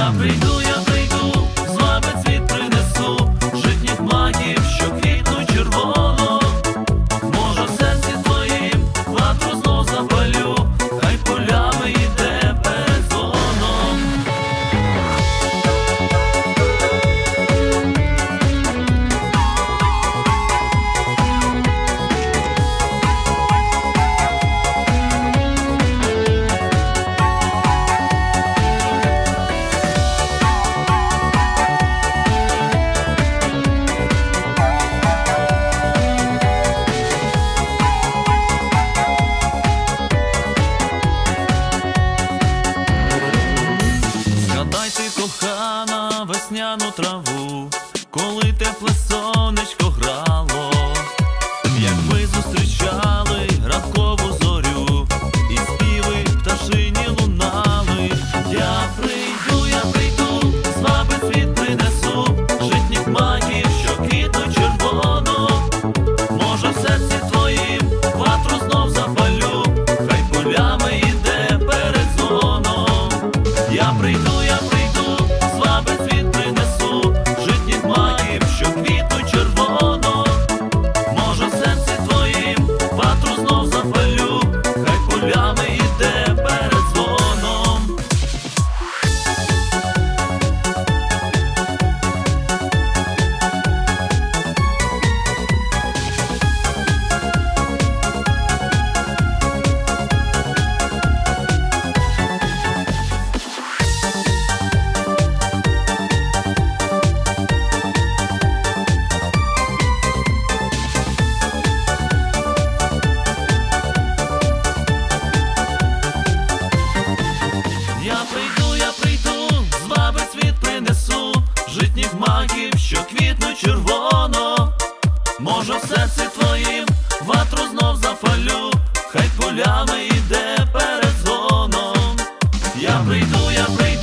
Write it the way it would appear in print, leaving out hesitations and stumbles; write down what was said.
Я прийду, з вами цвіт принесу, житніх маків, що квітнуть червоно. Може, в серці твоїм ватру знов запалю, хай полями йде перезвоном. Згадайте, кохана, весняну траву, коли тепле сонечко грало, як ви зустрічали ранкову зорю, і співи пташині лунали. Я прийду, з вами цвіт принесу, житніх маків, що квітнуть червоно. Може, в серці твоїм ватру знов запалю, хай полями йде перезвоном. Я прийду, з вами цвіт принесу, житніх маків, що квітнуть червоно. Може, в серці твоїм ватру знов запалю, хай полями йде перезвоном. Я прийду, з вами цвіт принесу, житніх маків, що квітнуть червоно. Може, в серці твоїм ватру знов запалю, хай полями йде перезвоном. Я прийду,